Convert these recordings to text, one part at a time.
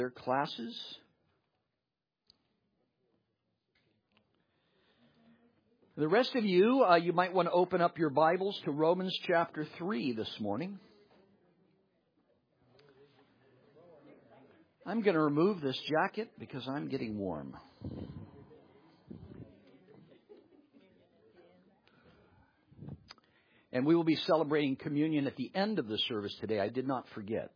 their classes. The rest of you, you might want to open up your Bibles to Romans chapter 3 this morning. I'm going to remove this jacket because I'm getting warm. And we will be celebrating communion at the end of the service today. I did not forget.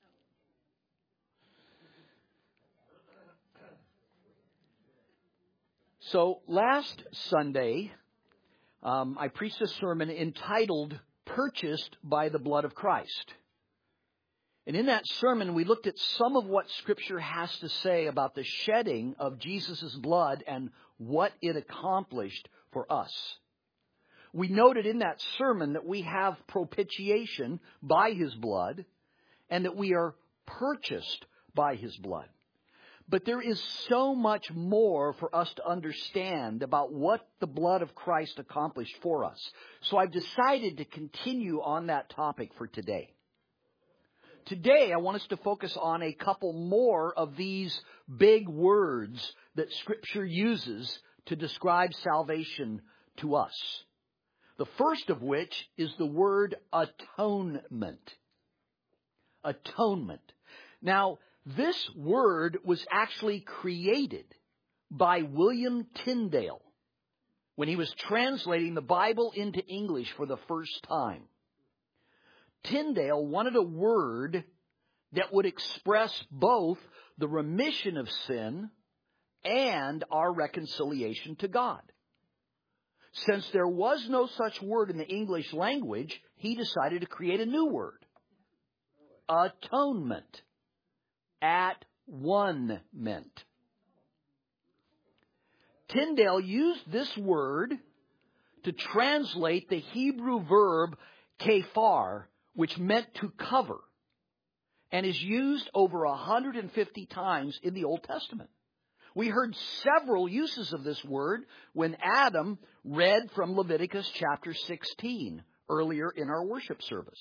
So last Sunday, I preached a sermon entitled Purchased by the Blood of Christ. And in that sermon, we looked at some of what Scripture has to say about the shedding of Jesus' blood and what it accomplished for us. We noted in that sermon that we have propitiation by His blood and that we are purchased by His blood. But there is so much more for us to understand about what the blood of Christ accomplished for us. So I've decided to continue on that topic for today. Today, I want us to focus on a couple more of these big words that Scripture uses to describe salvation to us. The first of which is the word atonement. Atonement. Now, this word was actually created by William Tyndale when he was translating the Bible into English for the first time. Tyndale wanted a word that would express both the remission of sin and our reconciliation to God. Since there was no such word in the English language, he decided to create a new word. Atonement. At-one-ment. Tyndale used this word to translate the Hebrew verb kephar, which meant to cover, and is used over 150 times in the Old Testament. We heard several uses of this word when Adam read from Leviticus chapter 16 earlier in our worship service.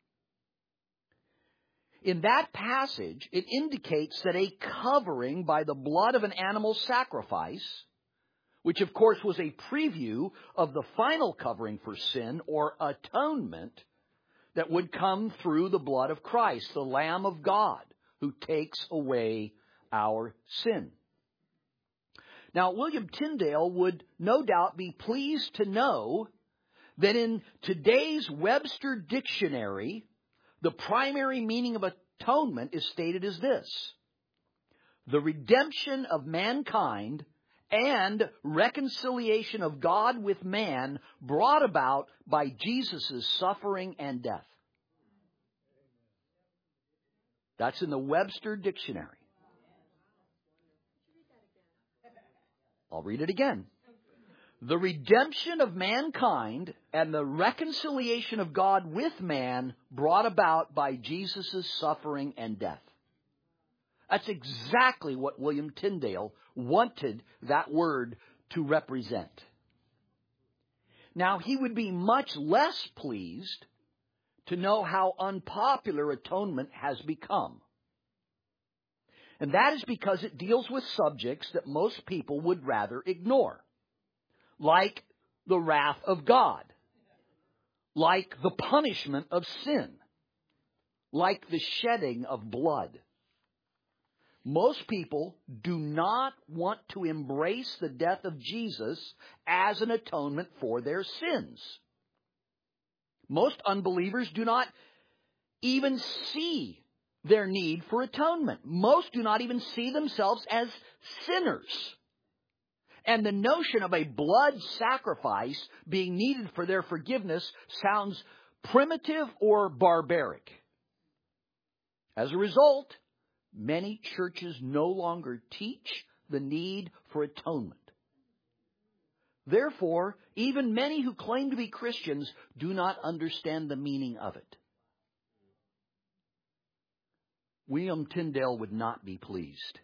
In that passage, it indicates that a covering by the blood of an animal sacrifice, which of course was a preview of the final covering for sin or atonement that would come through the blood of Christ, the Lamb of God, who takes away our sin. Now, William Tyndale would no doubt be pleased to know that in today's Webster Dictionary, the primary meaning of atonement is stated as this: the redemption of mankind and reconciliation of God with man brought about by Jesus' suffering and death. That's in the Webster Dictionary. I'll read it again. The redemption of mankind and the reconciliation of God with man brought about by Jesus' suffering and death. That's exactly what William Tyndale wanted that word to represent. Now, he would be much less pleased to know how unpopular atonement has become. And that is because it deals with subjects that most people would rather ignore. Like the wrath of God, like the punishment of sin, like the shedding of blood. Most people do not want to embrace the death of Jesus as an atonement for their sins. Most unbelievers do not even see their need for atonement. Most do not even see themselves as sinners. And the notion of a blood sacrifice being needed for their forgiveness sounds primitive or barbaric. As a result, many churches no longer teach the need for atonement. Therefore, even many who claim to be Christians do not understand the meaning of it. William Tyndale would not be pleased.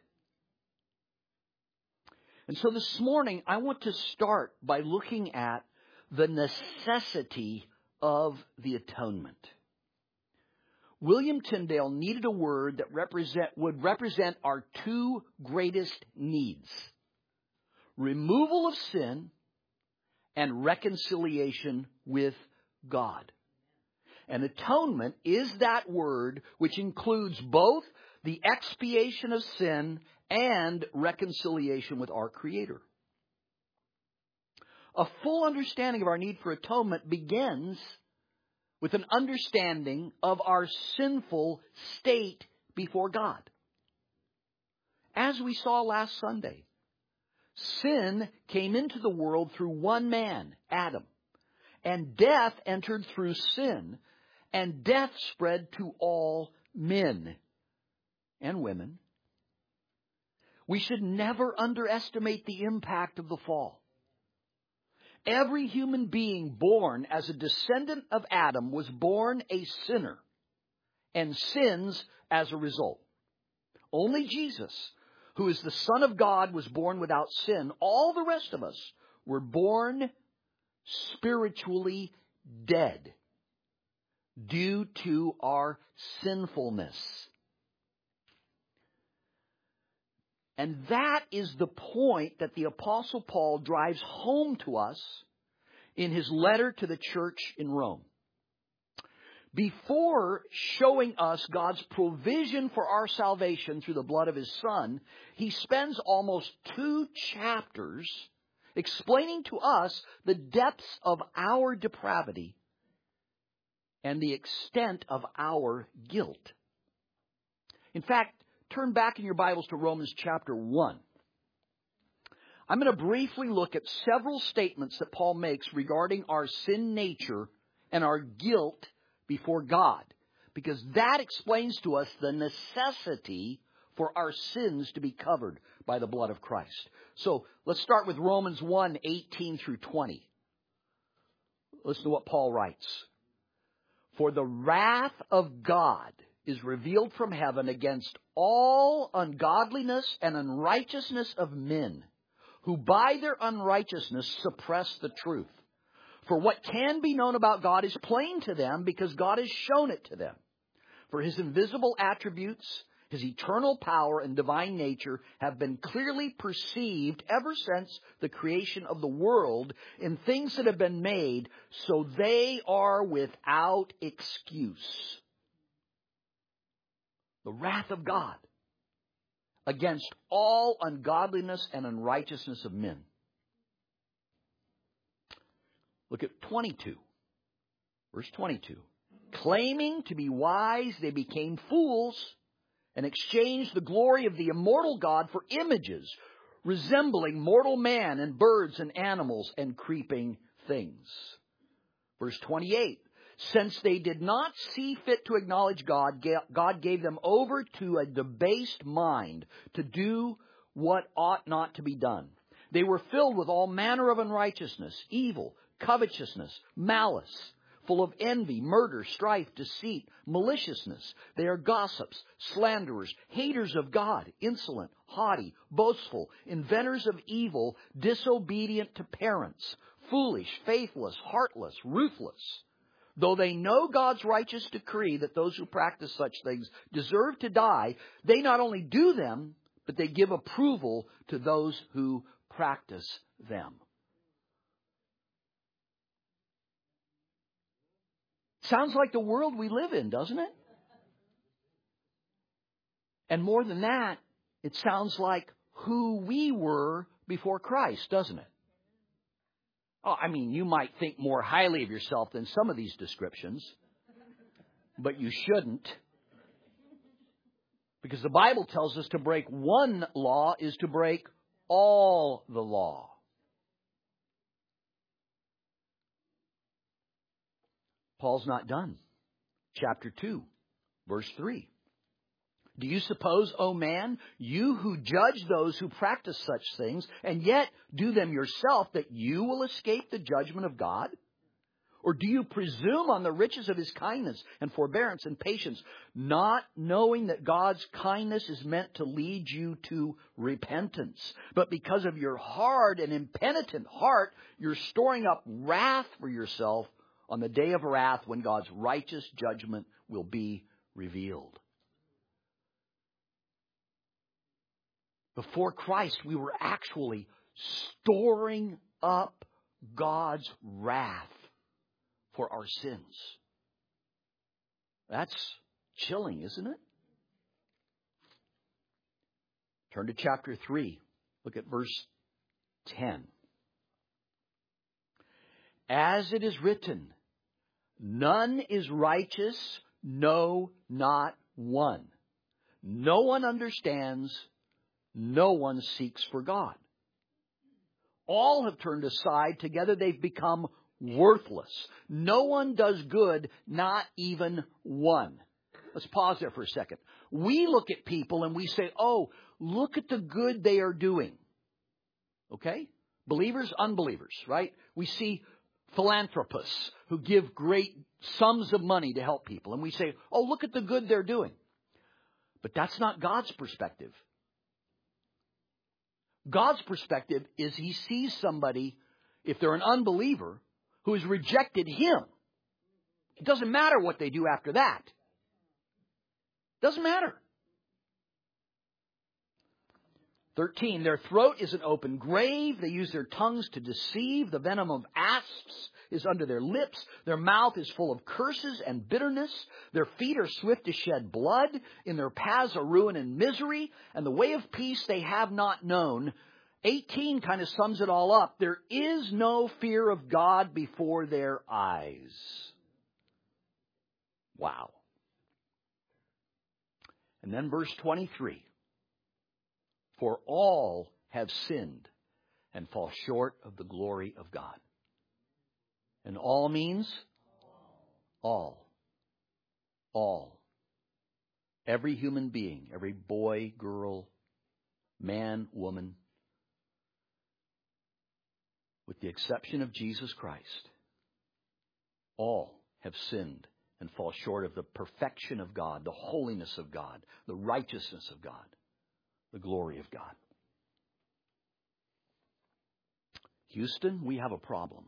And so this morning, I want to start by looking at the necessity of the atonement. William Tyndale needed a word that would represent our two greatest needs: removal of sin and reconciliation with God. And atonement is that word which includes both the expiation of sin and reconciliation with our Creator. A full understanding of our need for atonement begins with an understanding of our sinful state before God. As we saw last Sunday, sin came into the world through one man, Adam, and death entered through sin, and death spread to all men and women. We should never underestimate the impact of the fall. Every human being born as a descendant of Adam was born a sinner and sins as a result. Only Jesus, who is the Son of God, was born without sin. All the rest of us were born spiritually dead due to our sinfulness. And that is the point that the Apostle Paul drives home to us in his letter to the church in Rome. Before showing us God's provision for our salvation through the blood of His Son, he spends almost 2 chapters explaining to us the depths of our depravity and the extent of our guilt. In fact, turn back in your Bibles to Romans chapter 1. I'm going to briefly look at several statements that Paul makes regarding our sin nature and our guilt before God, because that explains to us the necessity for our sins to be covered by the blood of Christ. So let's start with Romans 1, 18 through 20. Listen to what Paul writes. For the wrath of God is revealed from heaven against all ungodliness and unrighteousness of men, who by their unrighteousness suppress the truth. For what can be known about God is plain to them, because God has shown it to them. For His invisible attributes, His eternal power and divine nature have been clearly perceived ever since the creation of the world in things that have been made, so they are without excuse. The wrath of God against all ungodliness and unrighteousness of men. Look at 22. Verse 22. Claiming to be wise, they became fools and exchanged the glory of the immortal God for images resembling mortal man and birds and animals and creeping things. Verse 28. Since they did not see fit to acknowledge God, God gave them over to a debased mind to do what ought not to be done. They were filled with all manner of unrighteousness, evil, covetousness, malice, full of envy, murder, strife, deceit, maliciousness. They are gossips, slanderers, haters of God, insolent, haughty, boastful, inventors of evil, disobedient to parents, foolish, faithless, heartless, ruthless. Though they know God's righteous decree that those who practice such things deserve to die, they not only do them, but they give approval to those who practice them. Sounds like the world we live in, doesn't it? And more than that, it sounds like who we were before Christ, doesn't it? Oh, I mean, you might think more highly of yourself than some of these descriptions, but you shouldn't. Because the Bible tells us to break one law is to break all the law. Paul's not done. Chapter 2, verse 3. Do you suppose, O man, you who judge those who practice such things, and yet do them yourself, that you will escape the judgment of God? Or do you presume on the riches of His kindness and forbearance and patience, not knowing that God's kindness is meant to lead you to repentance? But because of your hard and impenitent heart, you're storing up wrath for yourself on the day of wrath when God's righteous judgment will be revealed. Before Christ, we were actually storing up God's wrath for our sins. That's chilling, isn't it? Turn to chapter 3. Look at verse 10. As it is written, none is righteous, no, not one. No one understands, no one seeks for God. All have turned aside. Together they've become worthless. No one does good, not even one. Let's pause there for a second. We look at people and we say, oh, look at the good they are doing. Okay? Believers, unbelievers, right? We see philanthropists who give great sums of money to help people. And we say, oh, look at the good they're doing. But that's not God's perspective. God's perspective is He sees somebody, if they're an unbeliever, who has rejected Him. It doesn't matter what they do after that. Doesn't matter. 13, their throat is an open grave. They use their tongues to deceive. The venom of asps is under their lips. Their mouth is full of curses and bitterness. Their feet are swift to shed blood. In their paths are ruin and misery. And the way of peace they have not known. 18 kind of sums it all up. There is no fear of God before their eyes. Wow. And then verse 23. For all have sinned and fall short of the glory of God. And all means all. All. Every human being, every boy, girl, man, woman, with the exception of Jesus Christ, all have sinned and fall short of the perfection of God, the holiness of God, the righteousness of God, the glory of God. Houston, we have a problem.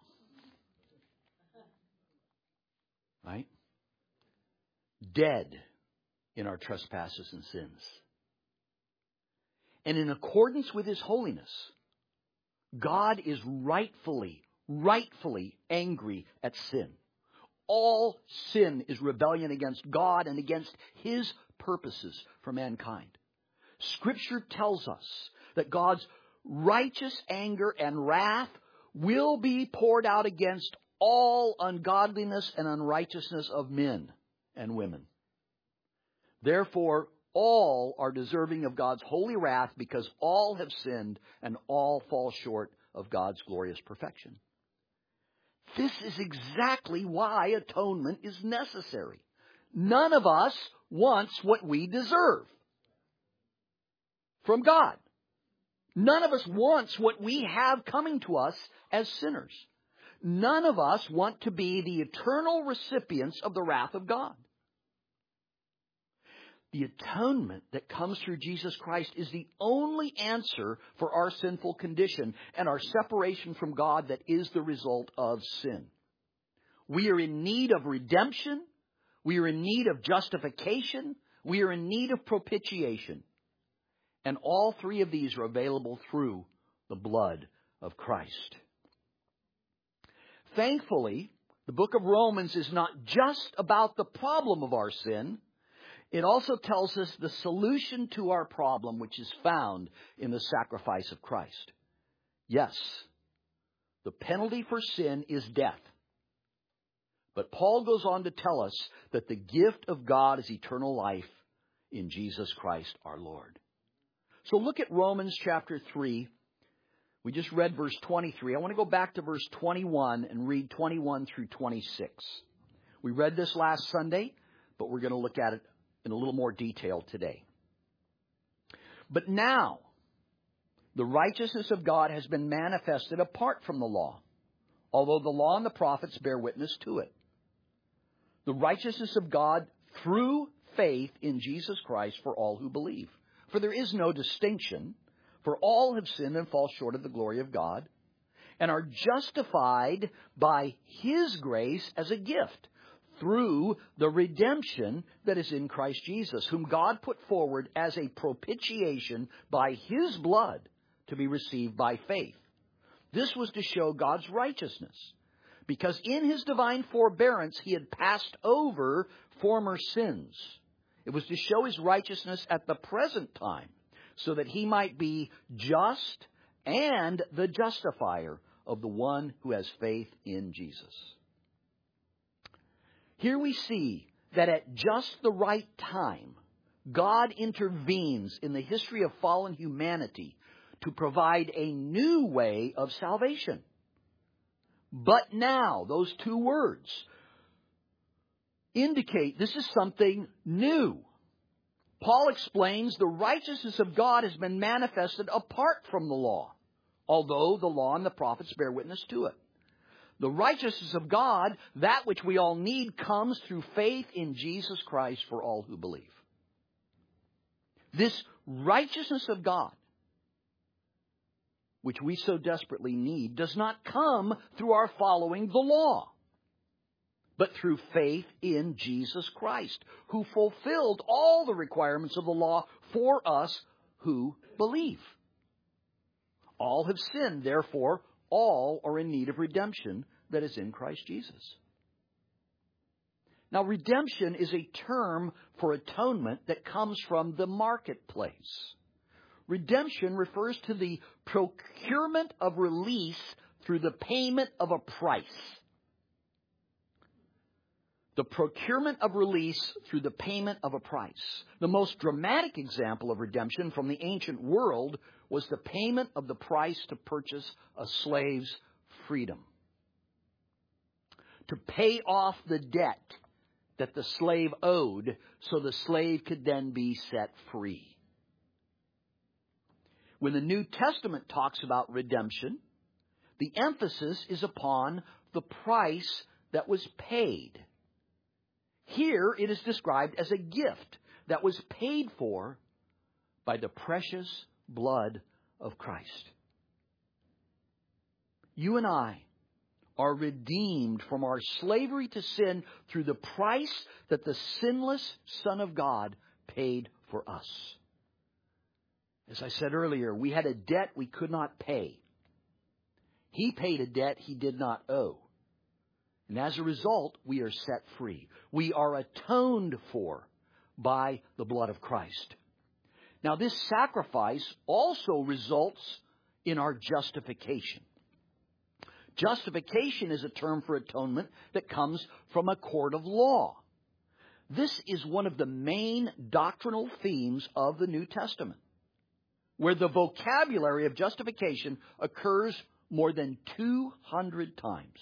Right? Dead in our trespasses and sins. And in accordance with His holiness, God is rightfully angry at sin. All sin is rebellion against God and against His purposes for mankind. Scripture tells us that God's righteous anger and wrath will be poured out against all ungodliness and unrighteousness of men and women. Therefore, all are deserving of God's holy wrath because all have sinned and all fall short of God's glorious perfection. This is exactly why atonement is necessary. None of us wants what we deserve from God. None of us wants what we have coming to us as sinners. None of us want to be the eternal recipients of the wrath of God. The atonement that comes through Jesus Christ is the only answer for our sinful condition and our separation from God that is the result of sin. We are in need of redemption. We are in need of justification. We are in need of propitiation. And all three of these are available through the blood of Christ. Thankfully, the book of Romans is not just about the problem of our sin. It also tells us the solution to our problem, which is found in the sacrifice of Christ. Yes, the penalty for sin is death. But Paul goes on to tell us that the gift of God is eternal life in Jesus Christ our Lord. So look at Romans chapter 3. We just read verse 23. I want to go back to verse 21 and read 21 through 26. We read this last Sunday, but we're going to look at it in a little more detail today. But now, the righteousness of God has been manifested apart from the law, although the law and the prophets bear witness to it. The righteousness of God through faith in Jesus Christ for all who believe. For there is no distinction, for all have sinned and fall short of the glory of God, and are justified by His grace as a gift through the redemption that is in Christ Jesus, whom God put forward as a propitiation by His blood to be received by faith. This was to show God's righteousness, because in His divine forbearance He had passed over former sins. It was to show His righteousness at the present time, so that He might be just and the justifier of the one who has faith in Jesus. Here we see that at just the right time, God intervenes in the history of fallen humanity to provide a new way of salvation. But now, those two words indicate this is something new. Paul explains the righteousness of God has been manifested apart from the law, although the law and the prophets bear witness to it. The righteousness of God, that which we all need, comes through faith in Jesus Christ for all who believe. This righteousness of God, which we so desperately need, does not come through our following the law, but through faith in Jesus Christ, who fulfilled all the requirements of the law for us who believe. All have sinned, therefore, all are in need of redemption that is in Christ Jesus. Now, redemption is a term for atonement that comes from the marketplace. Redemption refers to the procurement of release through the payment of a price. The procurement of release through the payment of a price. The most dramatic example of redemption from the ancient world was the payment of the price to purchase a slave's freedom. To pay off the debt that the slave owed so the slave could then be set free. When the New Testament talks about redemption, the emphasis is upon the price that was paid. Here it is described as a gift that was paid for by the precious blood of Christ. You and I are redeemed from our slavery to sin through the price that the sinless Son of God paid for us. As I said earlier, we had a debt we could not pay. He paid a debt He did not owe. And as a result, we are set free. We are atoned for by the blood of Christ. Now, this sacrifice also results in our justification. Justification is a term for atonement that comes from a court of law. This is one of the main doctrinal themes of the New Testament, where the vocabulary of justification occurs more than 200 times.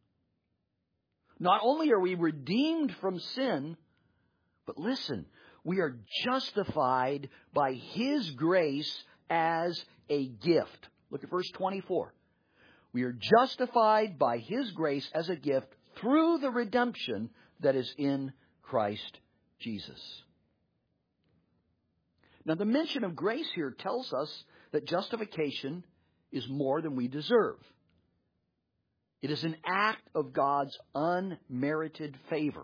Not only are we redeemed from sin, but listen, we are justified by His grace as a gift. Look at verse 24. We are justified by His grace as a gift through the redemption that is in Christ Jesus. Now, the mention of grace here tells us that justification is more than we deserve. It is an act of God's unmerited favor.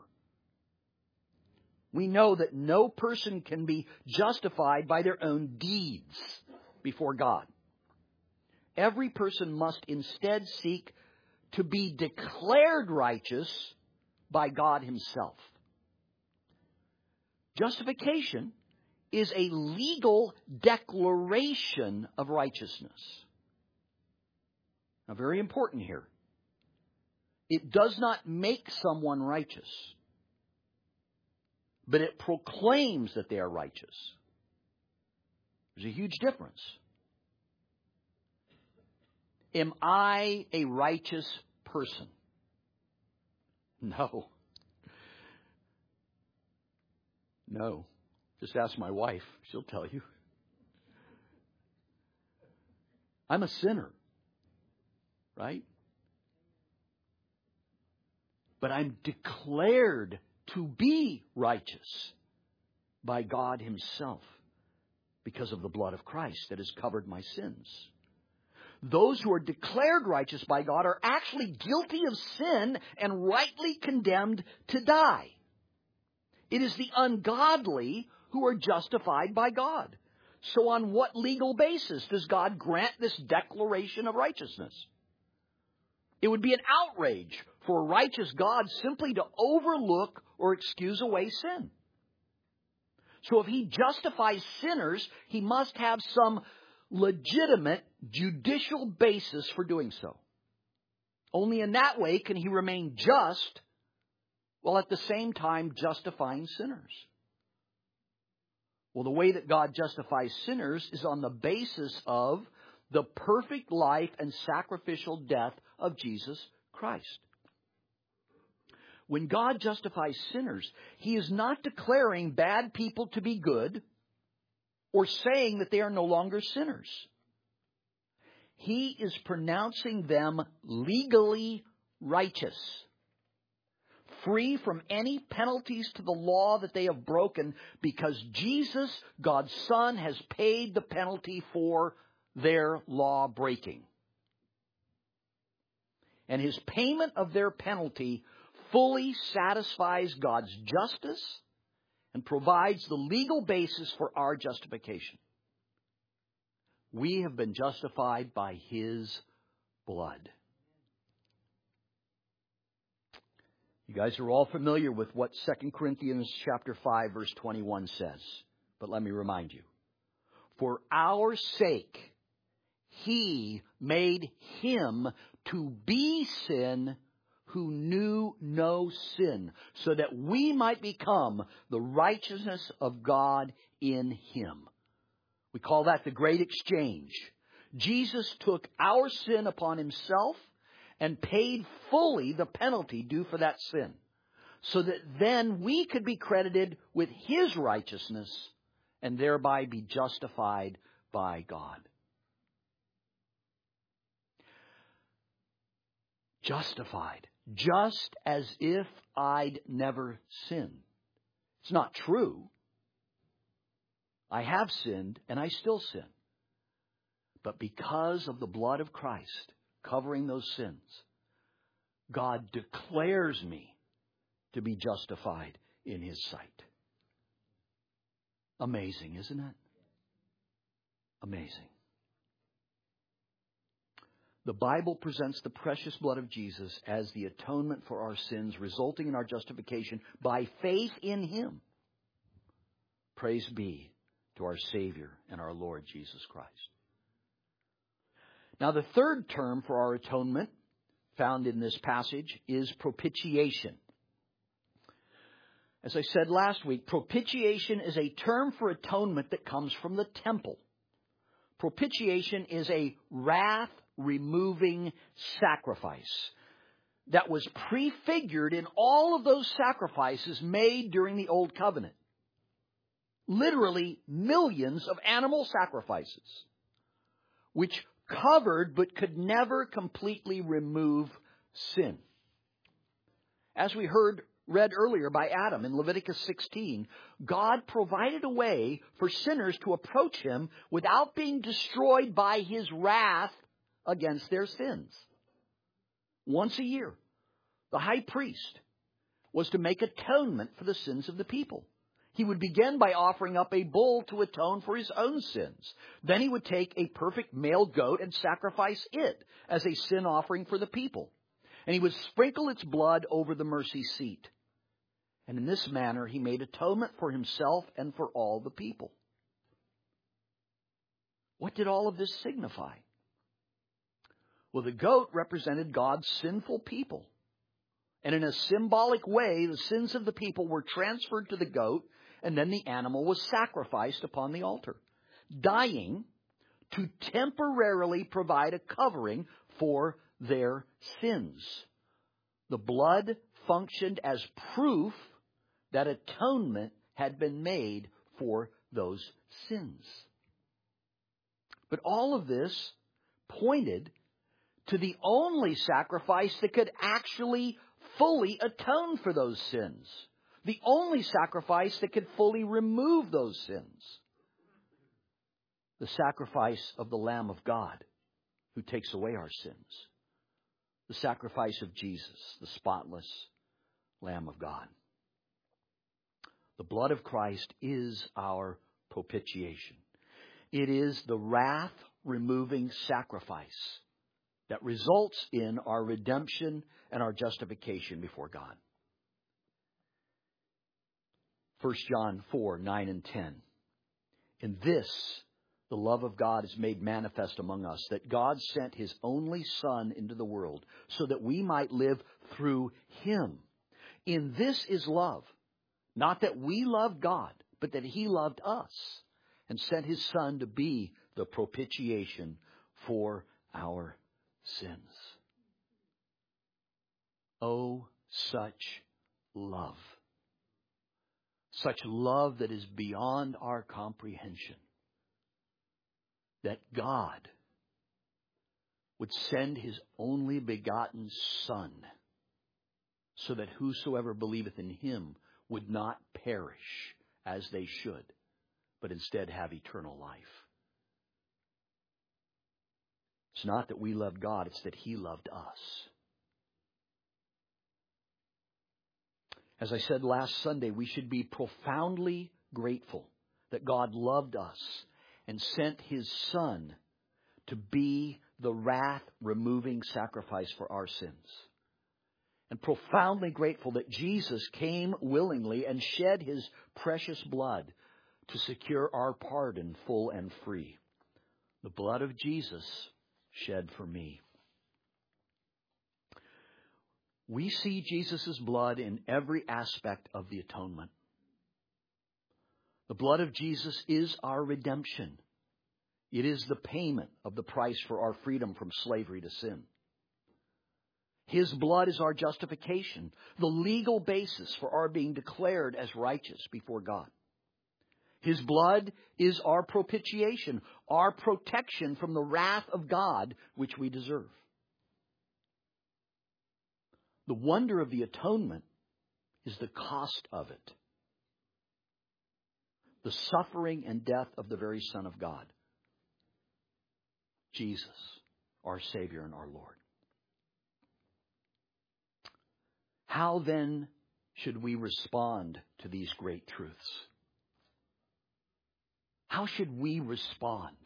We know that no person can be justified by their own deeds before God. Every person must instead seek to be declared righteous by God Himself. Justification is a legal declaration of righteousness. Now, very important here. It does not make someone righteous, but it proclaims that they are righteous. There's a huge difference. Am I a righteous person? No. No. Just ask my wife. She'll tell you. I'm a sinner. Right? But I'm declared to be righteous by God Himself because of the blood of Christ that has covered my sins. those who are declared righteous by God are actually guilty of sin and rightly condemned to die. It is the ungodly who are justified by God. So on what legal basis does God grant this declaration of righteousness? It would be an outrage for a righteous God simply to overlook or excuse away sin. So if He justifies sinners, He must have some legitimate judicial basis for doing so. Only in that way can He remain just while at the same time justifying sinners. Well, the way that God justifies sinners is on the basis of the perfect life and sacrificial death of Jesus Christ. When God justifies sinners, He is not declaring bad people to be good or saying that they are no longer sinners. He is pronouncing them legally righteous, free from any penalties to the law that they have broken, because Jesus, God's Son, has paid the penalty for their law breaking. And His payment of their penalty fully satisfies God's justice and provides the legal basis for our justification. We have been justified by His blood. You guys are all familiar with what 2 Corinthians chapter 5 verse 21 says. But let me remind you. For our sake, He made Him to be sin who knew no sin, so that we might become the righteousness of God in Him. We call that the great exchange. Jesus took our sin upon Himself and paid fully the penalty due for that sin, so that then we could be credited with His righteousness and thereby be justified by God. Justified, just as if I'd never sinned. It's not true. I have sinned and I still sin. But because of the blood of Christ covering those sins, God declares me to be justified in His sight. Amazing, isn't it? Amazing. The Bible presents the precious blood of Jesus as the atonement for our sins, resulting in our justification by faith in Him. Praise be to our Savior and our Lord Jesus Christ. Now, the third term for our atonement found in this passage is propitiation. As I said last week, propitiation is a term for atonement that comes from the temple. Propitiation is a wrath-removing sacrifice that was prefigured in all of those sacrifices made during the Old Covenant. Literally millions of animal sacrifices, which covered but could never completely remove sin. As we read earlier by Adam in Leviticus 16, God provided a way for sinners to approach Him without being destroyed by His wrath against their sins. Once a year, the high priest was to make atonement for the sins of the people. He would begin by offering up a bull to atone for his own sins. Then he would take a perfect male goat and sacrifice it as a sin offering for the people. And he would sprinkle its blood over the mercy seat. And in this manner, he made atonement for himself and for all the people. What did all of this signify? Well, the goat represented God's sinful people. And in a symbolic way, the sins of the people were transferred to the goat, and then the animal was sacrificed upon the altar, dying to temporarily provide a covering for their sins. The blood functioned as proof that atonement had been made for those sins. But all of this pointed to the only sacrifice that could actually fully atone for those sins. The only sacrifice that could fully remove those sins. The sacrifice of the Lamb of God, who takes away our sins. The sacrifice of Jesus, the spotless Lamb of God. The blood of Christ is our propitiation. It is the wrath-removing sacrifice that results in our redemption and our justification before God. 1 John 4, 9 and 10. In this, the love of God is made manifest among us, that God sent His only Son into the world so that we might live through Him. In this is love, not that we loved God, but that He loved us and sent His Son to be the propitiation for our sins. Oh, such love. Such love that is beyond our comprehension. That God would send His only begotten Son so that whosoever believeth in Him would not perish as they should, but instead have eternal life. It's not that we loved God, it's that He loved us. As I said last Sunday, we should be profoundly grateful that God loved us and sent His Son to be the wrath-removing sacrifice for our sins. And profoundly grateful that Jesus came willingly and shed His precious blood to secure our pardon full and free. The blood of Jesus shed for me. We see Jesus' blood in every aspect of the atonement. The blood of Jesus is our redemption. It is the payment of the price for our freedom from slavery to sin. His blood is our justification, the legal basis for our being declared as righteous before God. His blood is our propitiation, our protection from the wrath of God which we deserve. The wonder of the atonement is the cost of it. The suffering and death of the very Son of God. Jesus, our Savior and our Lord. How then should we respond to these great truths? How should we respond?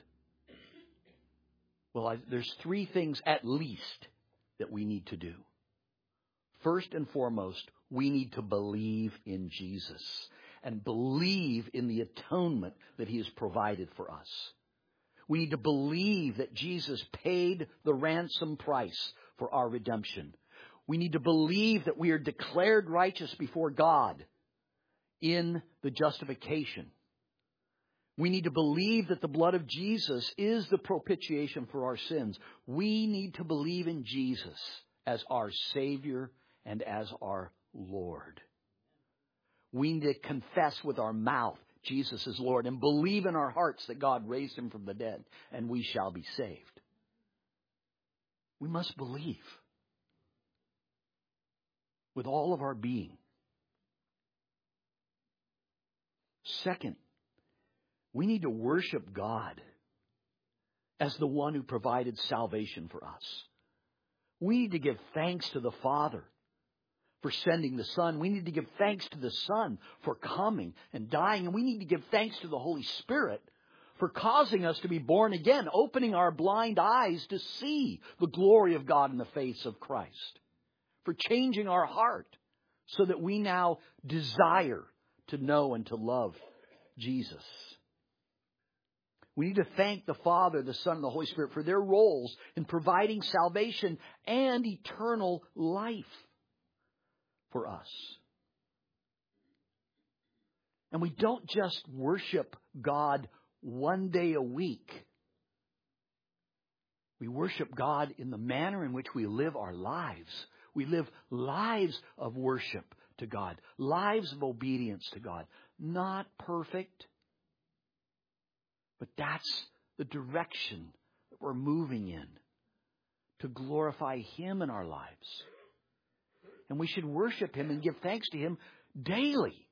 Well, there's three things at least that we need to do. First and foremost, we need to believe in Jesus and believe in the atonement that He has provided for us. We need to believe that Jesus paid the ransom price for our redemption. We need to believe that we are declared righteous before God in the justification. We need to believe that the blood of Jesus is the propitiation for our sins. We need to believe in Jesus as our Savior and as our Lord. We need to confess with our mouth Jesus is Lord and believe in our hearts that God raised Him from the dead, and we shall be saved. We must believe with all of our being. Second, we need to worship God as the one who provided salvation for us. We need to give thanks to the Father for sending the Son. We need to give thanks to the Son for coming and dying. And we need to give thanks to the Holy Spirit for causing us to be born again, opening our blind eyes to see the glory of God in the face of Christ, for changing our heart so that we now desire to know and to love Jesus. We need to thank the Father, the Son, and the Holy Spirit for their roles in providing salvation and eternal life for us. And we don't just worship God one day a week. We worship God in the manner in which we live our lives. We live lives of worship to God, lives of obedience to God. Not perfect, but that's the direction that we're moving in, to glorify Him in our lives. And we should worship Him and give thanks to Him daily.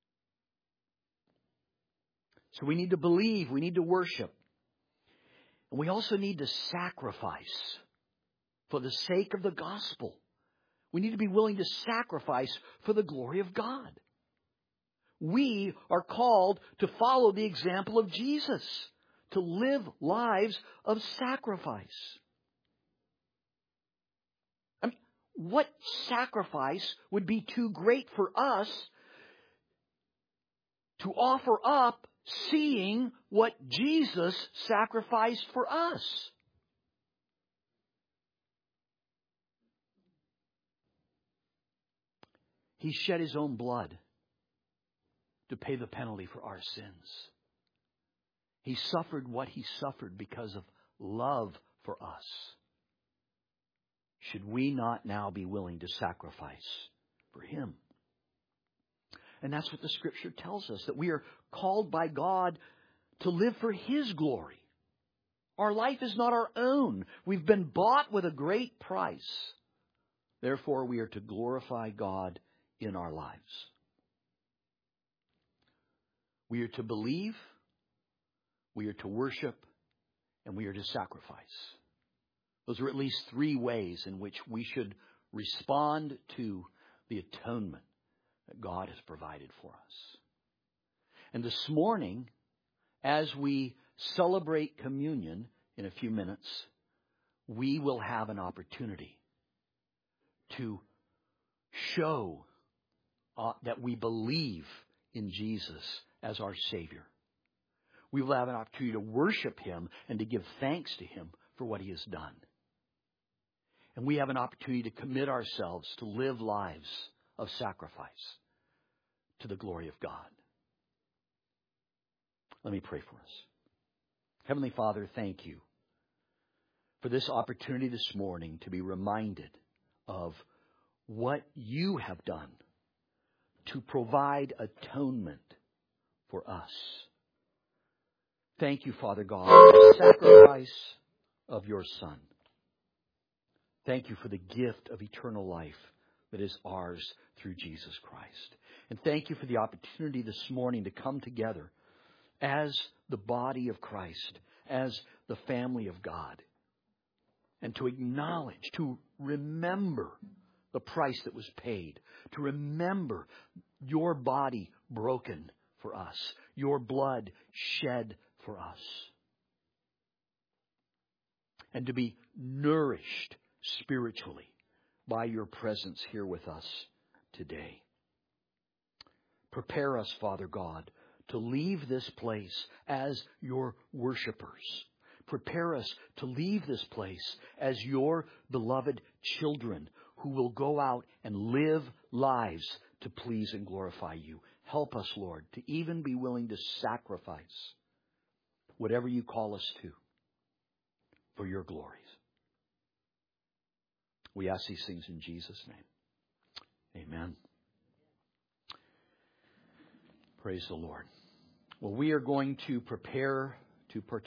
So we need to believe, we need to worship. And we also need to sacrifice for the sake of the gospel. We need to be willing to sacrifice for the glory of God. We are called to follow the example of Jesus, to live lives of sacrifice. I mean, what sacrifice would be too great for us to offer up, seeing what Jesus sacrificed for us? He shed His own blood to pay the penalty for our sins. He suffered what He suffered because of love for us. Should we not now be willing to sacrifice for Him? And that's what the Scripture tells us, that we are called by God to live for His glory. Our life is not our own. We've been bought with a great price. Therefore, we are to glorify God in our lives. We are to believe, we are to worship, and we are to sacrifice. Those are at least three ways in which we should respond to the atonement that God has provided for us. And this morning, as we celebrate communion in a few minutes, we will have an opportunity to show that we believe in Jesus as our Savior. We will have an opportunity to worship Him and to give thanks to Him for what He has done. And we have an opportunity to commit ourselves to live lives of sacrifice to the glory of God. Let me pray for us. Heavenly Father, thank You for this opportunity this morning to be reminded of what You have done to provide atonement for us. Thank You, Father God, for the sacrifice of Your Son. Thank You for the gift of eternal life that is ours through Jesus Christ. And thank You for the opportunity this morning to come together as the body of Christ, as the family of God, and to acknowledge, to remember the price that was paid, to remember Your body broken for us, Your blood shed for us, and to be nourished spiritually by Your presence here with us today. Prepare us, Father God, to leave this place as Your worshipers. Prepare us to leave this place as Your beloved children who will go out and live lives to please and glorify You. Help us, Lord, to even be willing to sacrifice whatever You call us to for Your glories. We ask these things in Jesus' name. Amen. Praise the Lord. Well, we are going to prepare to partake